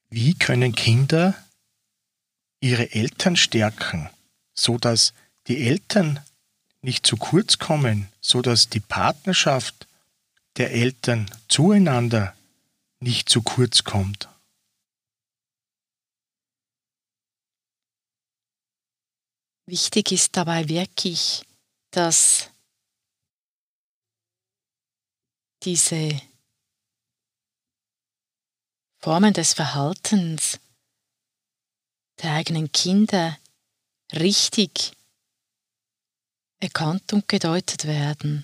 Wie können Kinder ihre Eltern stärken, so dass die Eltern nicht zu kurz kommen, so dass die Partnerschaft der Eltern zueinander nicht zu kurz kommt? Wichtig ist dabei wirklich, dass diese Formen des Verhaltens der eigenen Kinder richtig erkannt und gedeutet werden,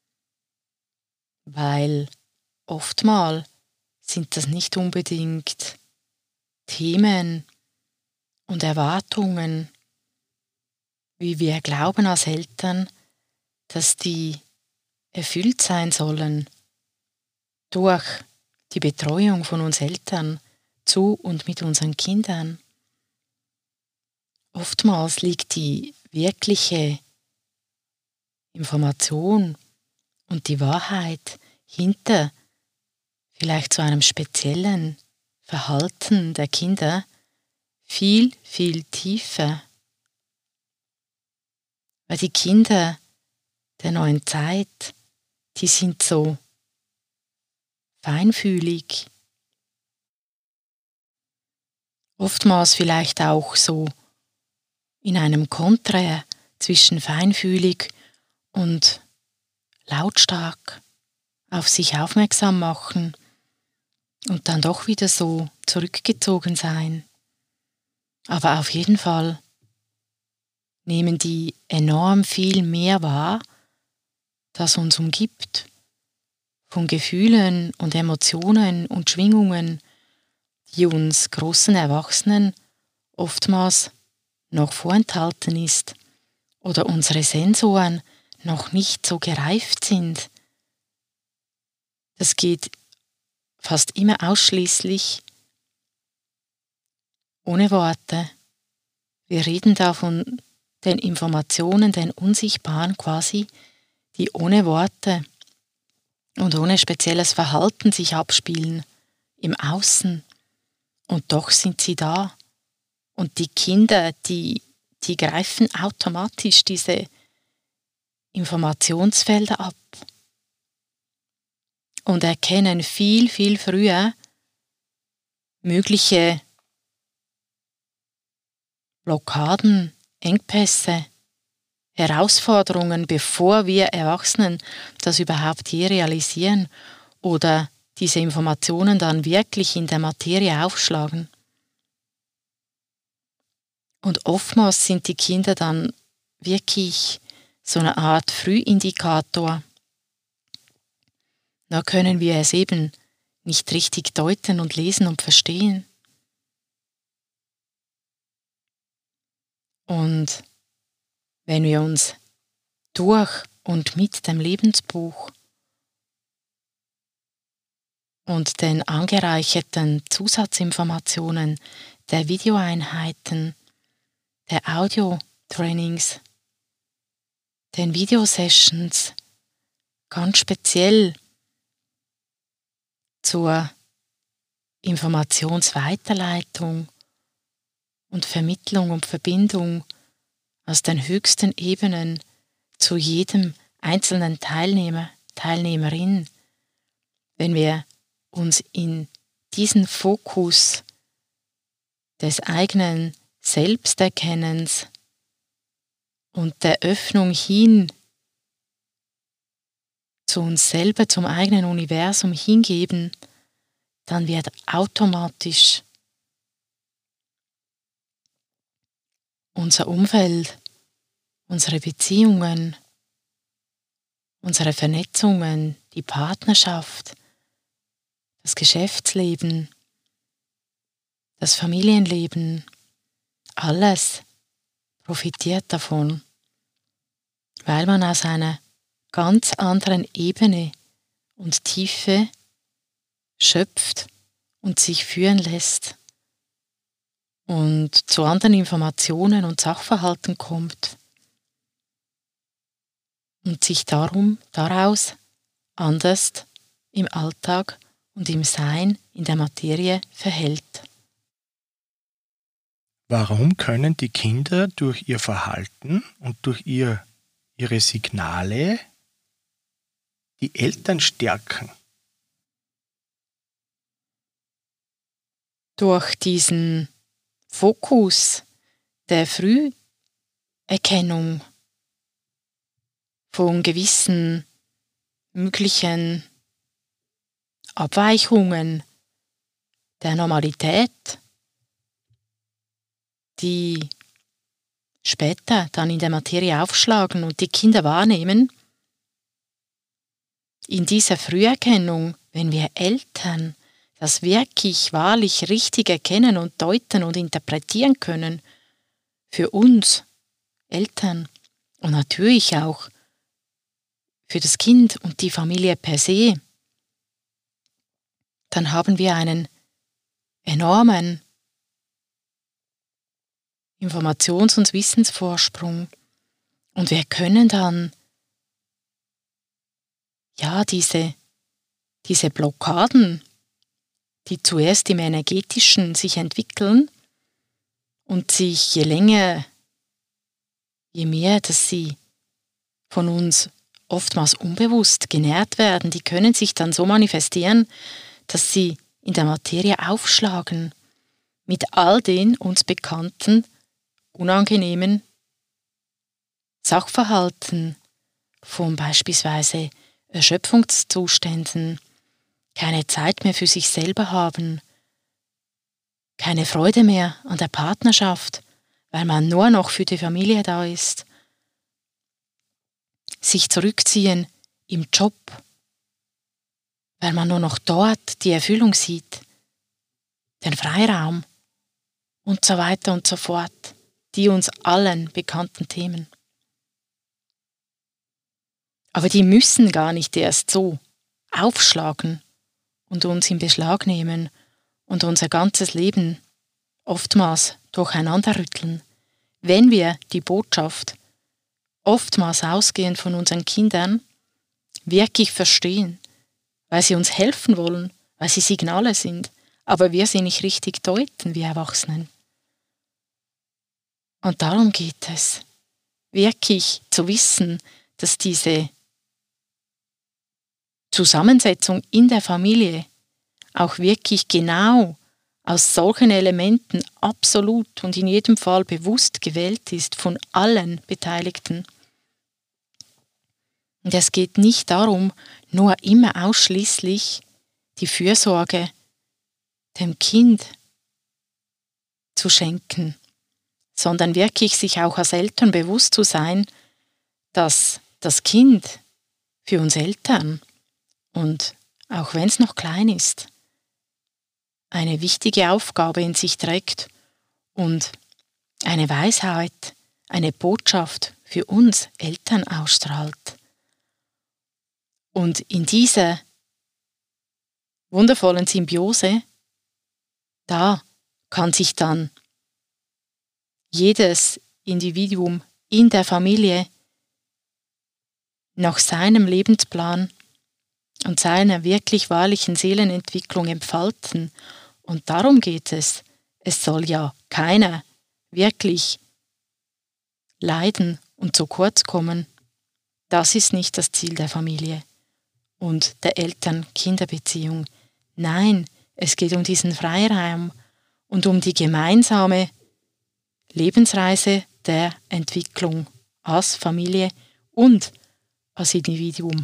weil oftmals sind das nicht unbedingt Themen und Erwartungen, wie wir glauben als Eltern, dass die erfüllt sein sollen durch die Betreuung von uns Eltern zu und mit unseren Kindern. Oftmals liegt die wirkliche Information und die Wahrheit hinter vielleicht zu einem speziellen Verhalten der Kinder viel, viel tiefer. Weil die Kinder der neuen Zeit, die sind so feinfühlig, oftmals vielleicht auch so in einem Konträr zwischen feinfühlig und lautstark auf sich aufmerksam machen und dann doch wieder so zurückgezogen sein. Aber auf jeden Fall nehmen die enorm viel mehr wahr, das uns umgibt, von Gefühlen und Emotionen und Schwingungen, die uns großen Erwachsenen oftmals noch vorenthalten ist oder unsere Sensoren noch nicht so gereift sind. Das geht fast immer ausschließlich ohne Worte. Wir reden da von den Informationen, den Unsichtbaren quasi, die ohne Worte und ohne spezielles Verhalten sich abspielen im Außen. Und doch sind sie da. Und die Kinder, die greifen automatisch diese Informationsfelder ab und erkennen viel, viel früher mögliche Blockaden, Engpässe, Herausforderungen, bevor wir Erwachsenen das überhaupt je realisieren oder diese Informationen dann wirklich in der Materie aufschlagen. Und oftmals sind die Kinder dann wirklich so eine Art Frühindikator. Da können wir es eben nicht richtig deuten und lesen und verstehen. Und wenn wir uns durch und mit dem Lebensbuch und den angereicherten Zusatzinformationen der Videoeinheiten, der Audio-Trainings, den Videosessions ganz speziell zur Informationsweiterleitung und Vermittlung und Verbindung aus den höchsten Ebenen zu jedem einzelnen Teilnehmer, Teilnehmerin, wenn wir uns in diesen Fokus des eigenen Selbsterkennens und der Öffnung hin zu uns selber, zum eigenen Universum hingeben, dann wird automatisch unser Umfeld, unsere Beziehungen, unsere Vernetzungen, die Partnerschaft, das Geschäftsleben, das Familienleben, alles profitiert davon, weil man aus einer ganz anderen Ebene und Tiefe schöpft und sich führen lässt und zu anderen Informationen und Sachverhalten kommt und sich daraus anders im Alltag und im Sein in der Materie verhält. Warum können die Kinder durch ihr Verhalten und durch ihre Signale die Eltern stärken? Durch diesen Fokus der Früherkennung von gewissen möglichen Abweichungen der Normalität, die später dann in der Materie aufschlagen und die Kinder wahrnehmen, in dieser Früherkennung, wenn wir Eltern das wirklich, wahrlich richtig erkennen und deuten und interpretieren können, für uns Eltern und natürlich auch für das Kind und die Familie per se, dann haben wir einen enormen Informations- und Wissensvorsprung und wir können dann diese Blockaden, die zuerst im Energetischen sich entwickeln und sich je länger, je mehr, dass sie von uns oftmals unbewusst genährt werden, die können sich dann so manifestieren, dass sie in der Materie aufschlagen mit all den uns bekannten, unangenehmen Sachverhalten von beispielsweise Erschöpfungszuständen, keine Zeit mehr für sich selber haben, keine Freude mehr an der Partnerschaft, weil man nur noch für die Familie da ist, sich zurückziehen im Job, weil man nur noch dort die Erfüllung sieht, den Freiraum und so weiter und so fort, die uns allen bekannten Themen. Aber die müssen gar nicht erst so aufschlagen und uns in Beschlag nehmen und unser ganzes Leben oftmals durcheinander rütteln, wenn wir die Botschaft, oftmals ausgehend von unseren Kindern, wirklich verstehen, weil sie uns helfen wollen, weil sie Signale sind, aber wir sie nicht richtig deuten, wir Erwachsenen. Und darum geht es, wirklich zu wissen, dass diese Zusammensetzung in der Familie auch wirklich genau aus solchen Elementen absolut und in jedem Fall bewusst gewählt ist von allen Beteiligten. Und es geht nicht darum, nur immer ausschließlich die Fürsorge dem Kind zu schenken, sondern wirklich sich auch als Eltern bewusst zu sein, dass das Kind für uns Eltern, und auch wenn es noch klein ist, eine wichtige Aufgabe in sich trägt und eine Weisheit, eine Botschaft für uns Eltern ausstrahlt. Und in dieser wundervollen Symbiose, da kann sich dann jedes Individuum in der Familie nach seinem Lebensplan und seiner wirklich wahrlichen Seelenentwicklung entfalten. Und darum geht es. Es soll ja keiner wirklich leiden und zu kurz kommen. Das ist nicht das Ziel der Familie und der Eltern-Kinder-Beziehung. Nein, es geht um diesen Freiraum und um die gemeinsame Lebensreise der Entwicklung als Familie und als Individuum.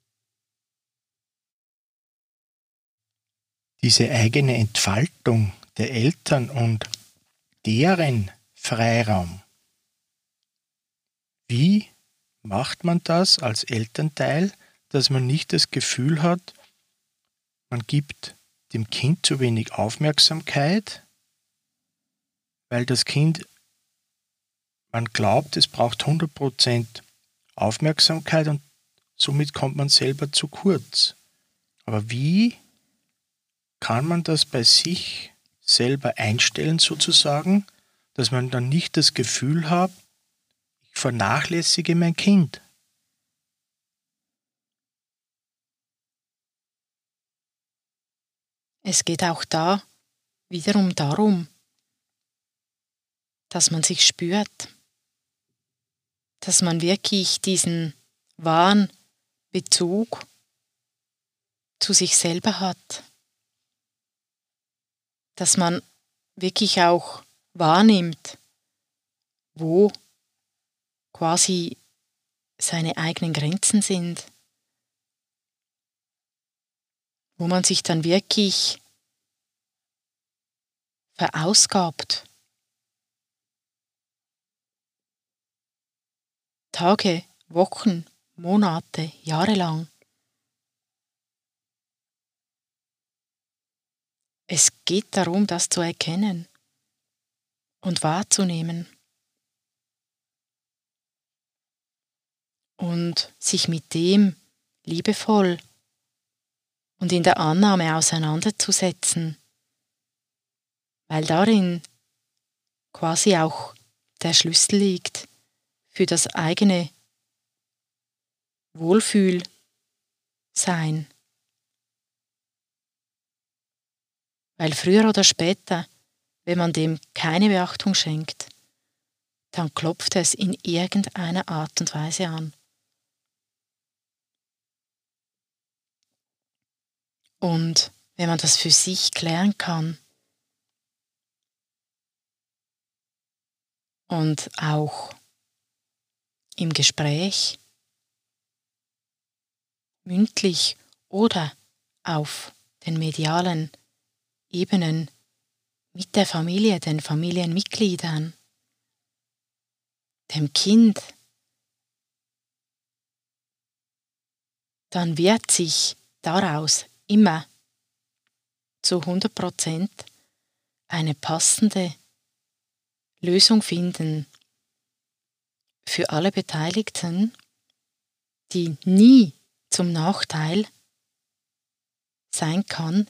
Diese eigene Entfaltung der Eltern und deren Freiraum. Wie macht man das als Elternteil, dass man nicht das Gefühl hat, man gibt dem Kind zu wenig Aufmerksamkeit, weil das Kind, man glaubt, es braucht 100% Aufmerksamkeit und somit kommt man selber zu kurz. Aber wie kann man das bei sich selber einstellen sozusagen, dass man dann nicht das Gefühl hat, ich vernachlässige mein Kind? Es geht auch da wiederum darum, dass man sich spürt, dass man wirklich diesen wahren Bezug zu sich selber hat, dass man wirklich auch wahrnimmt, wo quasi seine eigenen Grenzen sind, wo man sich dann wirklich verausgabt, Tage, Wochen, Monate, Jahre lang. Es geht darum, das zu erkennen und wahrzunehmen und sich mit dem liebevoll und in der Annahme auseinanderzusetzen, weil darin quasi auch der Schlüssel liegt für das eigene Wohlfühlsein. Weil früher oder später, wenn man dem keine Beachtung schenkt, dann klopft es in irgendeiner Art und Weise an. Und wenn man das für sich klären kann und auch im Gespräch, mündlich oder auf den medialen Ebenen mit der Familie, den Familienmitgliedern, dem Kind, dann wird sich daraus immer zu 100% eine passende Lösung finden für alle Beteiligten, die nie zum Nachteil sein kann,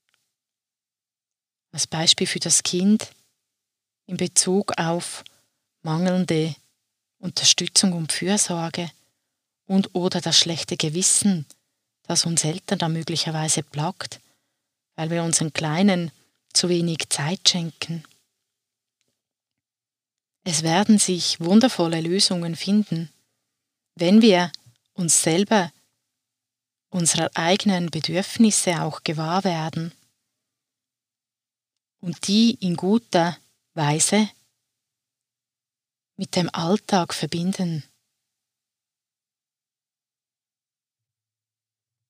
als Beispiel für das Kind in Bezug auf mangelnde Unterstützung und Fürsorge und oder das schlechte Gewissen, das uns Eltern da möglicherweise plagt, weil wir unseren Kleinen zu wenig Zeit schenken. Es werden sich wundervolle Lösungen finden, wenn wir uns selber unserer eigenen Bedürfnisse auch gewahr werden und die in guter Weise mit dem Alltag verbinden.